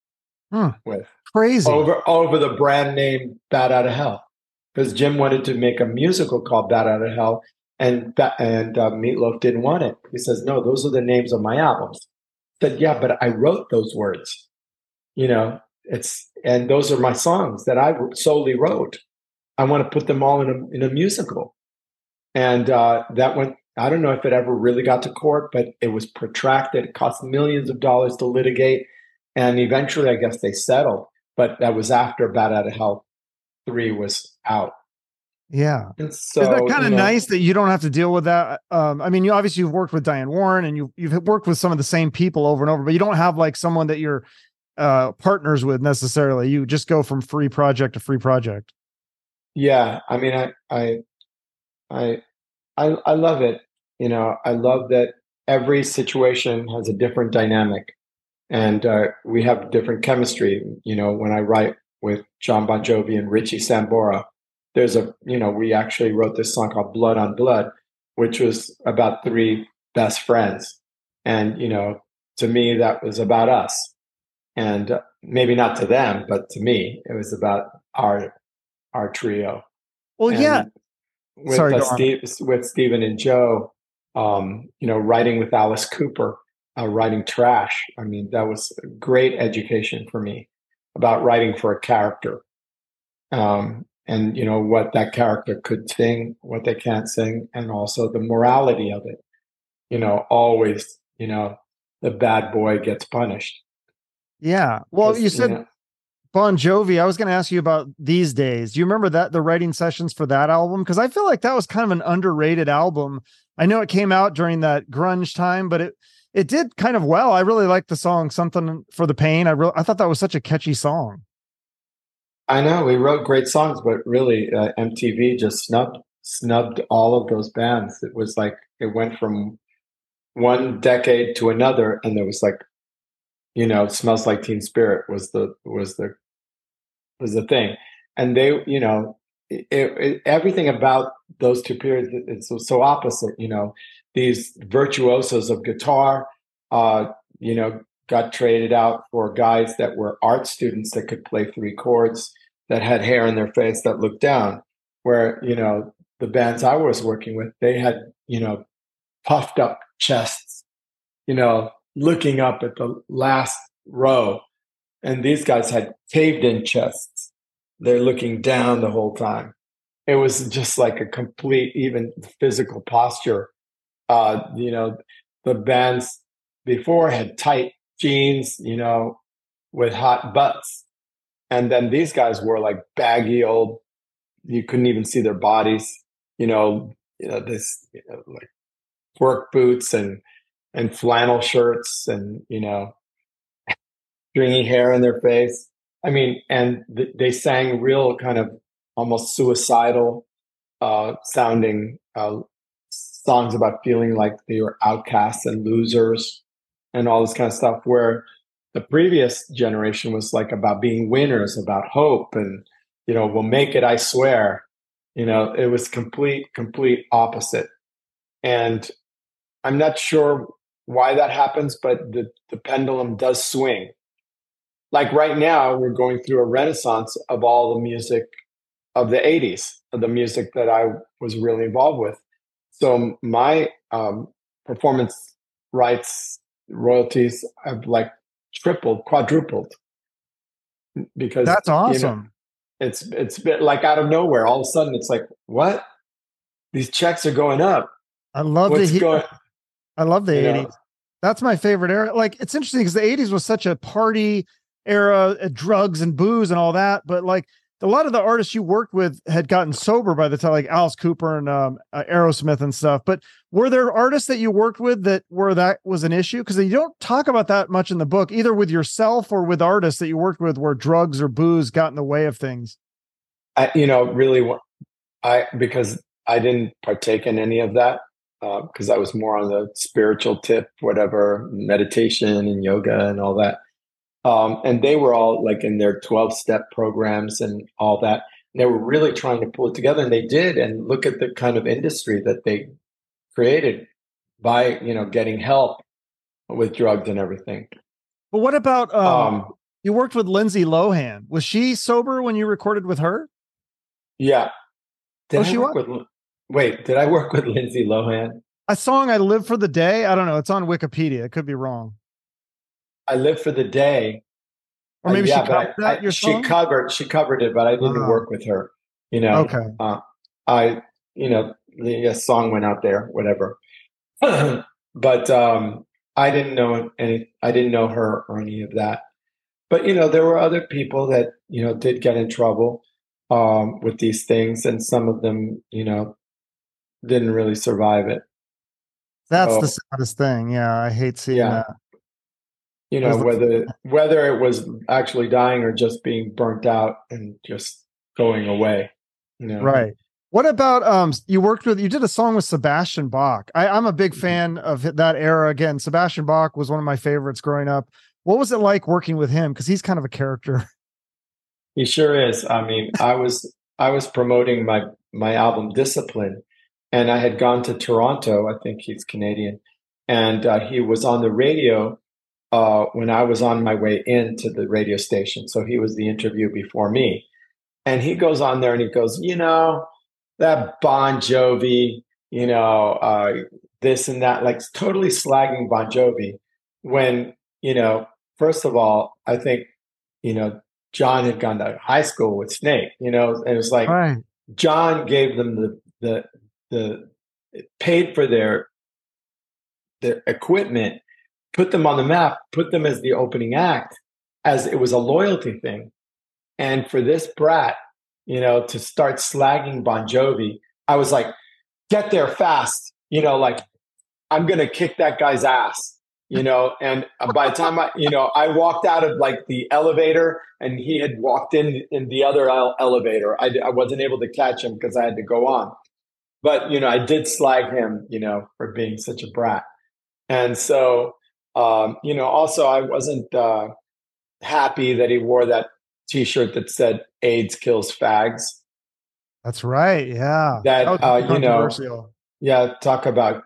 Hmm. with Crazy. over the brand name Bat Out of Hell, because Jim wanted to make a musical called Bat Out of Hell, and Meatloaf didn't want it. He says, "No, those are the names of my albums." I said, "Yeah, but I wrote those words. You know, and those are my songs that I solely wrote. I want to put them all in a musical." And that went. I don't know if it ever really got to court, but it was protracted. It cost millions of dollars to litigate, and eventually, I guess they settled. But that was after Bat Out of Hell 3 was out. Yeah. And Is that so, kind of nice that you don't have to deal with that? I mean, you've worked with Diane Warren and you've worked with some of the same people over and over, but you don't have like someone that you're partners with necessarily. You just go from free project to free project. yeah, I mean, I, I love it. You know, I love that every situation has a different dynamic, and we have different chemistry. You know, when I write with John Bon Jovi and Richie Sambora, we actually wrote this song called Blood on Blood, which was about three best friends. And, to me, that was about us. And maybe not to them, but to me, it was about our trio. Well, yeah. And with Sorry, go on. with Stephen and Joe, writing with Alice Cooper, writing Trash. I mean, that was a great education for me about writing for a character, and what that character could sing, what they can't sing, and also the morality of it. Always, the bad boy gets punished. Yeah. Well, you said Bon Jovi. I was going to ask you about These Days. Do you remember the writing sessions for that album? Because I feel like that was kind of an underrated album. I know it came out during that grunge time, but it did kind of well. I really liked the song "Something for the Pain." I thought that was such a catchy song. I know we wrote great songs, but really, MTV just snubbed all of those bands. It was like it went from one decade to another, and there was like, "Smells Like Teen Spirit" was the thing, and they, everything about those two periods is so opposite. These virtuosos of guitar, uh, got traded out for guys that were art students that could play three chords, that had hair in their face, that looked down. Where the bands I was working with, they had puffed up chests, looking up at the last row, and these guys had caved in chests. They're looking down the whole time. It was just like a complete, even physical posture. The bands before had tight jeans, with hot butts. And then these guys wore like baggy old, you couldn't even see their bodies, like work boots and flannel shirts and, stringy hair in their face. I mean, and they sang real kind of almost suicidal sounding songs about feeling like they were outcasts and losers and all this kind of stuff, where the previous generation was like about being winners, about hope, and we'll make it, I swear. It was complete opposite. And I'm not sure why that happens, but the pendulum does swing. Like right now, we're going through a renaissance of all the music of the 80s, of the music that I was really involved with. So my performance rights royalties have like tripled, quadrupled, because That's awesome. it's been like out of nowhere. All of a sudden, it's like, what? These checks are going up. I love What's the going? I love the You 80s. know, That's my favorite era. Like it's interesting because the 80s was such a party era, drugs and booze and all that. But like a lot of the artists you worked with had gotten sober by the time, like Alice Cooper and Aerosmith and stuff. But were there artists that you worked with where that was an issue? Because you don't talk about that much in the book, either with yourself or with artists that you worked with where drugs or booze got in the way of things. really, because I didn't partake in any of that, because I was more on the spiritual tip, whatever, meditation and yoga and all that. And they were all like in their 12-step programs and all that. And they were really trying to pull it together, and they did. And look at the kind of industry that they created by, getting help with drugs and everything. But what about Um, You worked with Lindsay Lohan. Was she sober when you recorded with her? Yeah. Did Oh, I she work was. with? Wait, did I work with Lindsay Lohan? A song "I Live for the Day." I don't know. It's on Wikipedia. It could be wrong. I Live for the Day. Or maybe she Yeah, covered but that your song. she covered it, but I didn't Ah, work with her. You know, okay. I the song went out there, whatever. But I didn't know any. I didn't know her or any of that. But there were other people that did get in trouble with these things, and some of them didn't really survive it. That's the So saddest thing. Yeah, I hate seeing yeah, that. Those, whether it was actually dying or just being burnt out and just going away. right. What about you did a song with Sebastian Bach. I'm a big fan of that era. Again, Sebastian Bach was one of my favorites growing up. What was it like working with him? Because he's kind of a character. He sure is. I mean, I was promoting my album Discipline, and I had gone to Toronto. I think he's Canadian, and he was on the radio when I was on my way into the radio station. So he was the interview before me, and he goes on there and he goes, that Bon Jovi, this and that, like totally slagging Bon Jovi. When first of all, I think you know John had gone to high school with Snake, and it was like Right. John gave them the paid for their equipment, put them on the map, put them as the opening act, as it was a loyalty thing. And for this brat, to start slagging Bon Jovi, I was like, get there fast, like I'm gonna kick that guy's ass. And by the time I walked out of like the elevator and he had walked in the other elevator. I wasn't able to catch him because I had to go on. But I did slag him, for being such a brat. And so, also I wasn't happy that he wore that T-shirt that said "AIDS kills fags." That's right. Yeah. That That was really controversial. yeah, talk about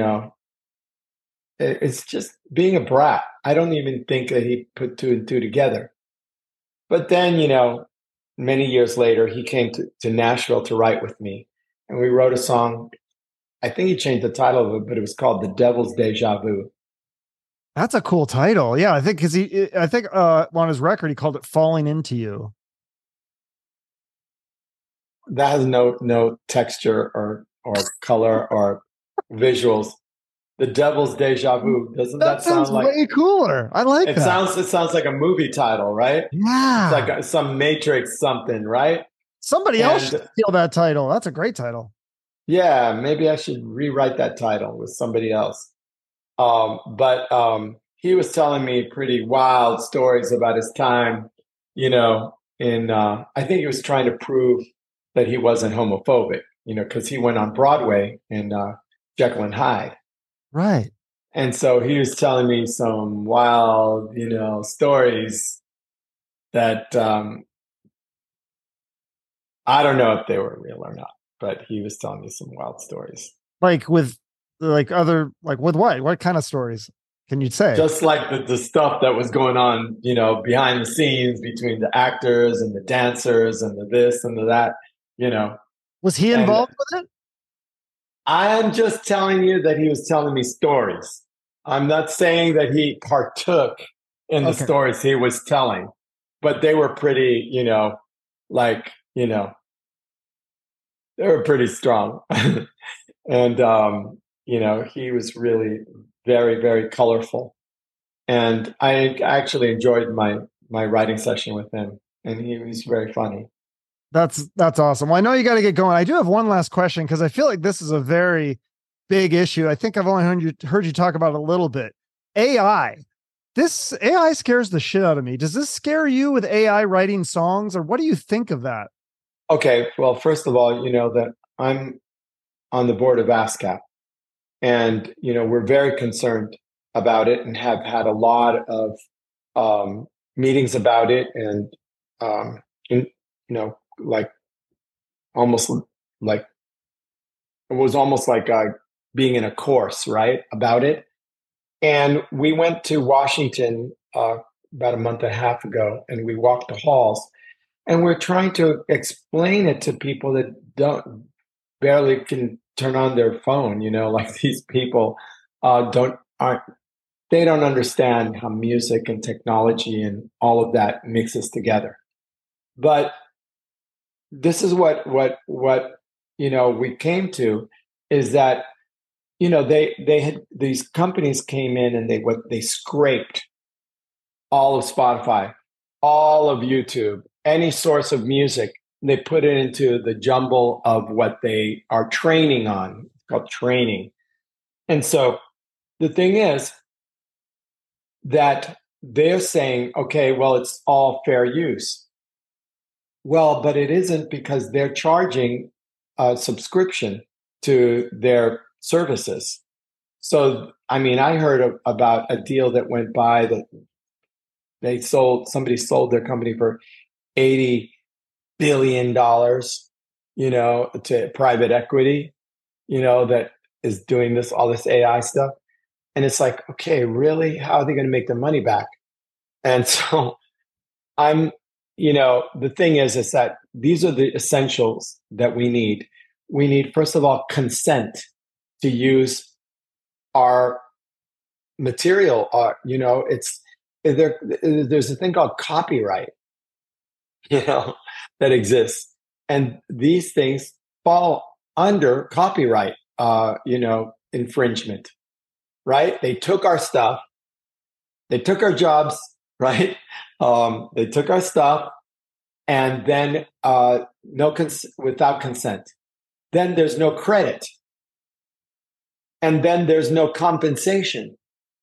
it's just being a brat. I don't even think that he put two and two together. But then, many years later, he came to Nashville to write with me, and we wrote a song. I think he changed the title of it, but it was called "The Devil's Deja Vu." That's a cool title. Yeah, I think I think on his record he called it "Falling Into You." That has no texture or color or visuals. The Devil's Deja Vu. Doesn't That that sounds sound like way cooler. I like it that. sounds? It sounds like a movie title, right? It's like Yeah. some Matrix something, right? Somebody else should And steal that title. That's a great title. yeah, maybe I should rewrite that title with somebody else. But he was telling me pretty wild stories about his time, in I think he was trying to prove that he wasn't homophobic, because he went on Broadway in Jekyll and Hyde. Right. And so he was telling me some wild, stories that I don't know if they were real or not, but he was telling me some wild stories. Like with like with what? What kind of stories can you say? Just like the stuff that was going on, behind the scenes between the actors and the dancers and the this and the that, Was he And involved with it? I am just telling you that he was telling me stories. I'm not saying that he partook in the Okay. stories he was telling, but they were pretty, like, they were pretty strong. And, he was really very, very colorful. And I actually enjoyed my writing session with him, and he was very funny. That's awesome. Well, I know you got to get going. I do have one last question because I feel like this is a very big issue. I think I've only heard you talk about it a little bit. AI. This AI scares the shit out of me. Does this scare you with AI writing songs, or what do you think of that? Okay, well, first of all, you know that I'm on the board of ASCAP, and we're very concerned about it and have had a lot of meetings about it, and in, like almost like it was almost like being in a course, right, about it. And we went to Washington about a month and a half ago, and we walked the halls, and we're trying to explain it to people that don't barely can turn on their phone. Like these people don't aren't they don't understand how music and technology and all of that mixes together. But this is what we came to, is that they had, these companies came in and they scraped all of Spotify, all of YouTube, any source of music. They put it into the jumble of what they are training on. It's called training. And so the thing is that they're saying, okay, well, it's all fair use. Well, but it isn't, because they're charging a subscription to their services. So, I mean, I heard about a deal that went by that somebody sold their company for $80 billion, to private equity, that is doing all this AI stuff. And it's like, okay, really? How are they going to make their money back? And so the thing is that these are the essentials that we need. We need, first of all, consent to use our material. There's a thing called copyright, that exists. And these things fall under copyright, infringement, right? They took our stuff. They took our jobs, right? They took our stuff, and then without consent. Then there's no credit. And then there's no compensation.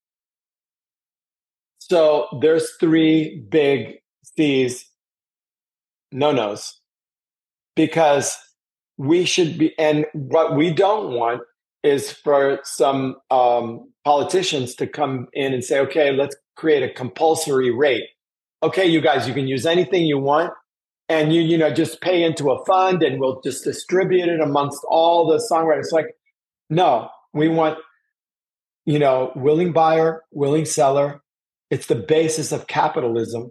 So there's three big C's, no-nos, because we should be, and what we don't want is for some politicians to come in and say, okay, let's create a compulsory rate. Okay, you guys, you can use anything you want, and you just pay into a fund, and we'll just distribute it amongst all the songwriters. Like, no, we want, willing buyer, willing seller. It's the basis of capitalism.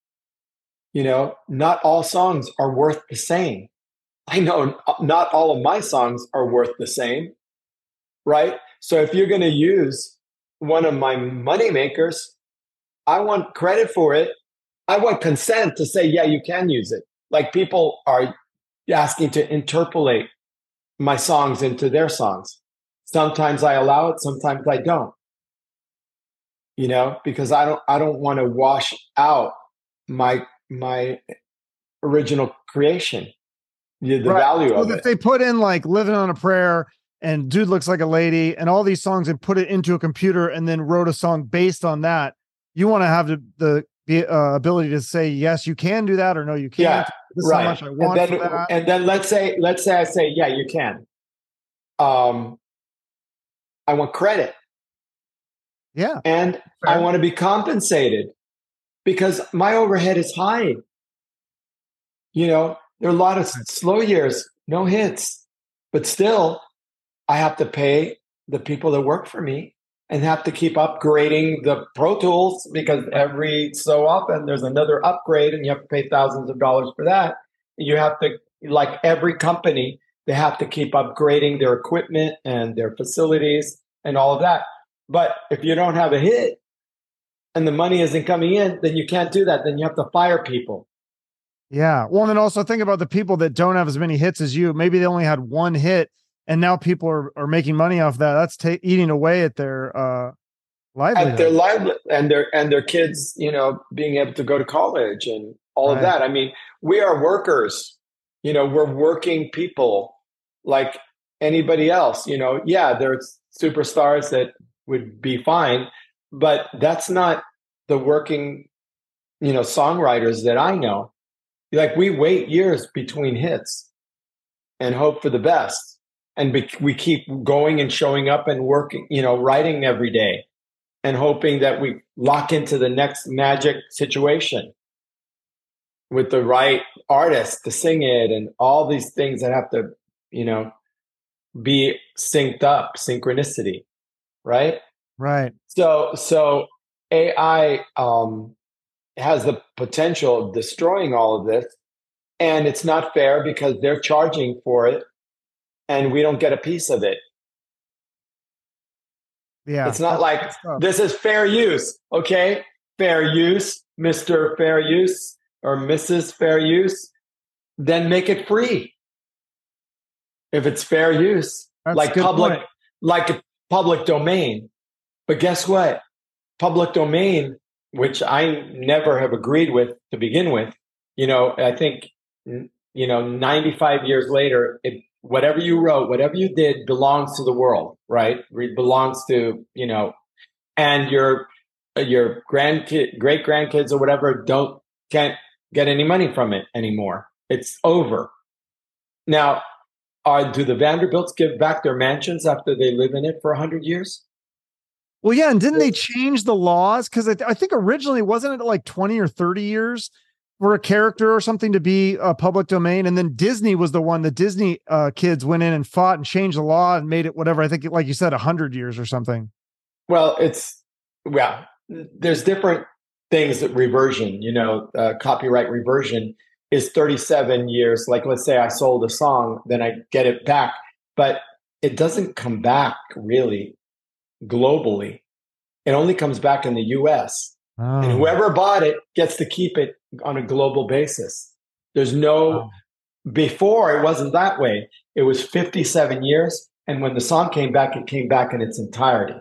Not all songs are worth the same. I know not all of my songs are worth the same, right? So if you're going to use one of my money makers, I want credit for it. I want consent to say, yeah, you can use it. Like, people are asking to interpolate my songs into their songs. Sometimes I allow it, sometimes I don't. Because I don't want to wash out my original creation, the Right. value So of if it. they put in like Living on a Prayer and Dude Looks Like a Lady and all these songs and put it into a computer and then wrote a song based on that, you want to have the ability to say, yes, you can do that, or no, you can't. Yeah, This is how right. much I want for that. And then let's say I say, yeah, you can. I want credit. Yeah. And Fair. I want to be compensated, because my overhead is high. There are a lot of slow years, no hits, but still I have to pay the people that work for me and have to keep upgrading the Pro Tools, because every so often there's another upgrade and you have to pay thousands of dollars for that. You have to, like every company, they have to keep upgrading their equipment and their facilities and all of that. But if you don't have a hit and the money isn't coming in, then you can't do that. Then you have to fire people. Yeah. Well, and then also think about the people that don't have as many hits as you. Maybe they only had one hit, and now people are making money off that. That's eating away at their livelihood. At their livelihood, and their kids, being able to go to college and all of that. I mean, we are workers. We're working people like anybody else. Yeah, there's superstars that would be fine, but that's not the working, songwriters that I know. Like, we wait years between hits and hope for the best. And we keep going and showing up and working, writing every day and hoping that we lock into the next magic situation with the right artist to sing it, and all these things that have to, be synced up, synchronicity, right? Right. So AI has the potential of destroying all of this. And it's not fair because they're charging for it and we don't get a piece of it. Yeah. It's not like this is fair use. Okay. Fair use, Mr. Fair Use or Mrs. Fair Use, then make it free. If it's fair use, like public domain. But guess what? Public domain, which I never have agreed with to begin with, I think, 95 years later, whatever you wrote, whatever you did belongs to the world, right? It belongs to, and your great grandkids or whatever can't get any money from it anymore. It's over. Now, do the Vanderbilts give back their mansions after they live in it for 100 years? Well, yeah. And didn't they change the laws? Because I think originally, wasn't it like 20 or 30 years for a character or something to be a public domain? And then Disney was the one, the Disney kids went in and fought and changed the law and made it whatever. I think, like you said, 100 years or something. Well, there's different things that reversion, copyright reversion is 37 years. Like, let's say I sold a song, then I get it back, but it doesn't come back really globally. It only comes back in the US. Oh. And whoever bought it gets to keep it on a global basis. There's no, before it wasn't that way. It was 57 years. And when the song came back, it came back in its entirety.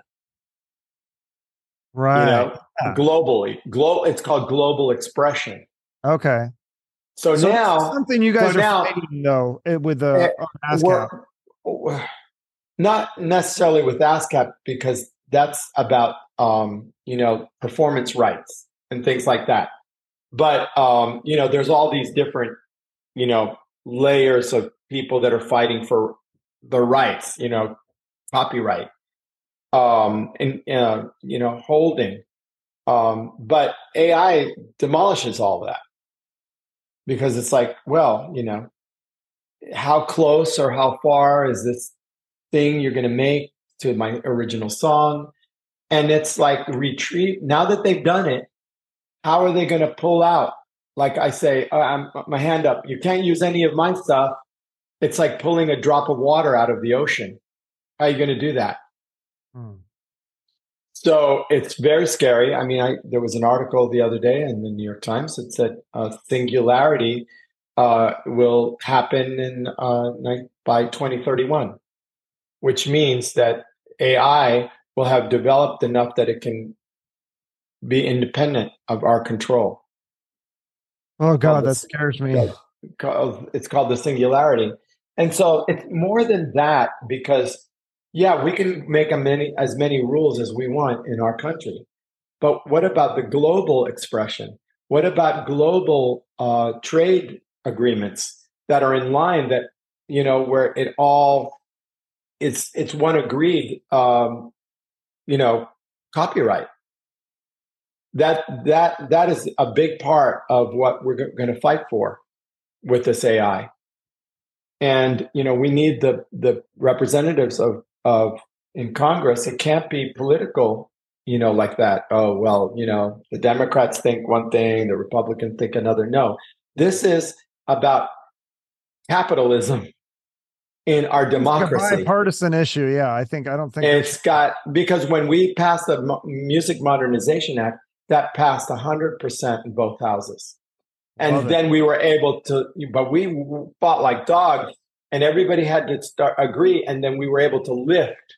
Right. Globally. It's called global expression. Okay. So now something you guys are fighting though with the ASCAP. Not necessarily with ASCAP because that's about performance rights and things like that. But there's all these different layers of people that are fighting for the rights, copyright, holding. But AI demolishes all that. Because it's like, well, how close or how far is this thing you're going to make to my original song? And it's like retreat. Now that they've done it, how are they going to pull out? Like I say, I'm my hand up. You can't use any of my stuff. It's like pulling a drop of water out of the ocean. How are you going to do that? So it's very scary. I mean, there was an article the other day in the New York Times that said singularity will happen by 2031, which means that AI will have developed enough that it can be independent of our control. Oh God, that scares me. It's called the singularity. And so it's more than that because we can make as many rules as we want in our country. But what about the global expression? What about global trade agreements that are in line that, where it all, it's one agreed, copyright. That is a big part of what we're going to fight for with this AI. And, we need the representatives of in Congress. It can't be political, like that. Oh, well, the Democrats think one thing, the Republicans think another. No, this is about capitalism in our democracy. It's a bipartisan issue. Yeah, I don't think because when we passed the Music Modernization Act, that passed 100% in both houses. And then we were able to, but we fought like dogs. And everybody had to agree, and then we were able to lift.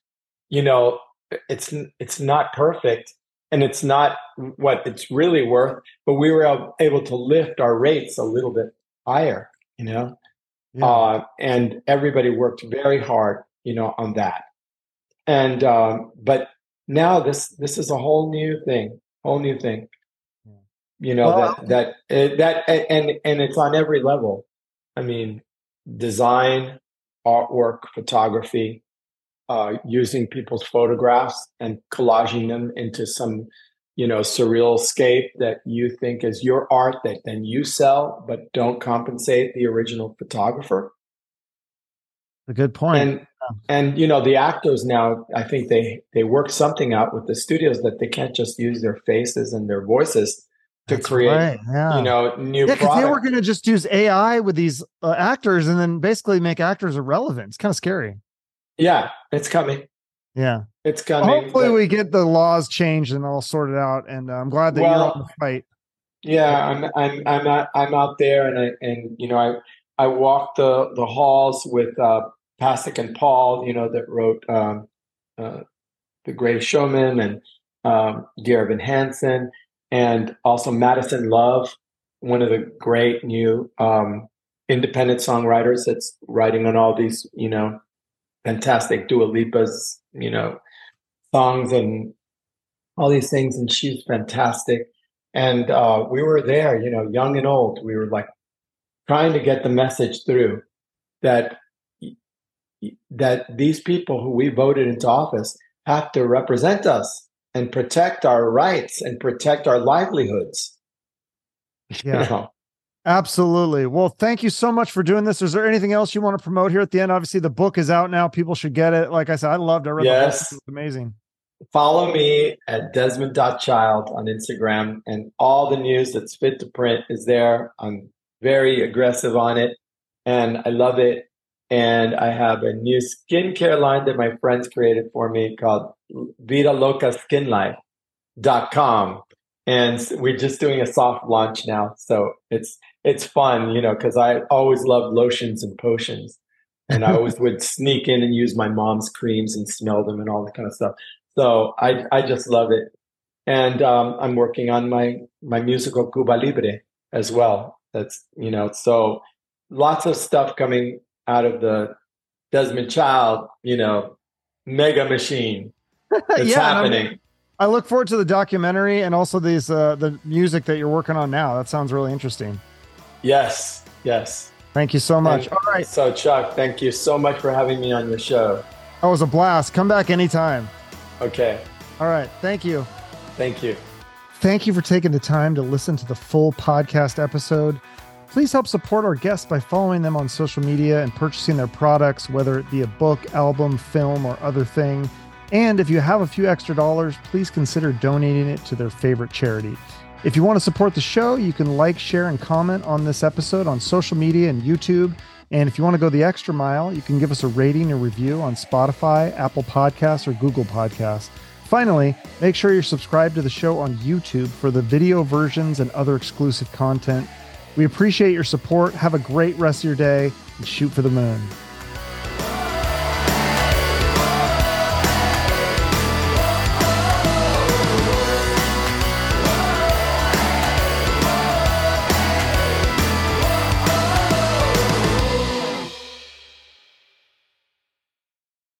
It's not perfect, and it's not what it's really worth, but we were able to lift our rates a little bit higher. And everybody worked very hard, on that. And but now this is a whole new thing. And it's on every level. I mean, design, artwork, photography, using people's photographs and collaging them into some, surreal scape that you think is your art that then you sell, but don't compensate the original photographer. A good point. And the actors now, I think they work something out with the studios that they can't just use their faces and their voices. to create, new because they were product. going to just use AI with these actors and then basically make actors irrelevant. It's kind of scary. Yeah, it's coming. Yeah, it's coming. Hopefully, we get the laws changed and all sorted out. And I'm glad that you're on the fight. Yeah, I'm out there, and I walk the halls with Pasek and Paul, that wrote The Great Showman, and Dear Evan Hansen, and also Madison Love, one of the great new independent songwriters that's writing on all these, fantastic Dua Lipa's, songs and all these things. And she's fantastic. And we were there, young and old. We were like trying to get the message through that these people who we voted into office have to represent us and protect our rights and protect our livelihoods. Yeah. Absolutely. Well, thank you so much for doing this. Is there anything else you want to promote here at the end? Obviously, the book is out now. People should get it. Like I said, I read the book. It was amazing. Follow me at Desmond.child on Instagram, and all the news that's fit to print is there. I'm very aggressive on it, and I love it. And I have a new skincare line that my friends created for me called VitaLocaSkinLife.com. And we're just doing a soft launch now. So it's fun, because I always loved lotions and potions. And I always would sneak in and use my mom's creams and smell them and all that kind of stuff. So I just love it. And I'm working on my musical Cuba Libre as well. That's, so lots of stuff coming out of the Desmond Child, mega machine. It's happening. I look forward to the documentary and also these the music that you're working on now. That sounds really interesting. Yes. Thank you so much. All right. So Chuck, thank you so much for having me on your show. That was a blast. Come back anytime. Okay. All right. Thank you. Thank you. Thank you for taking the time to listen to the full podcast episode. Please help support our guests by following them on social media and purchasing their products, whether it be a book, album, film, or other thing. And if you have a few extra dollars, please consider donating it to their favorite charity. If you want to support the show, you can like, share, and comment on this episode on social media and YouTube. And if you want to go the extra mile, you can give us a rating or review on Spotify, Apple Podcasts, or Google Podcasts. Finally, make sure you're subscribed to the show on YouTube for the video versions and other exclusive content. We appreciate your support. Have a great rest of your day and shoot for the moon.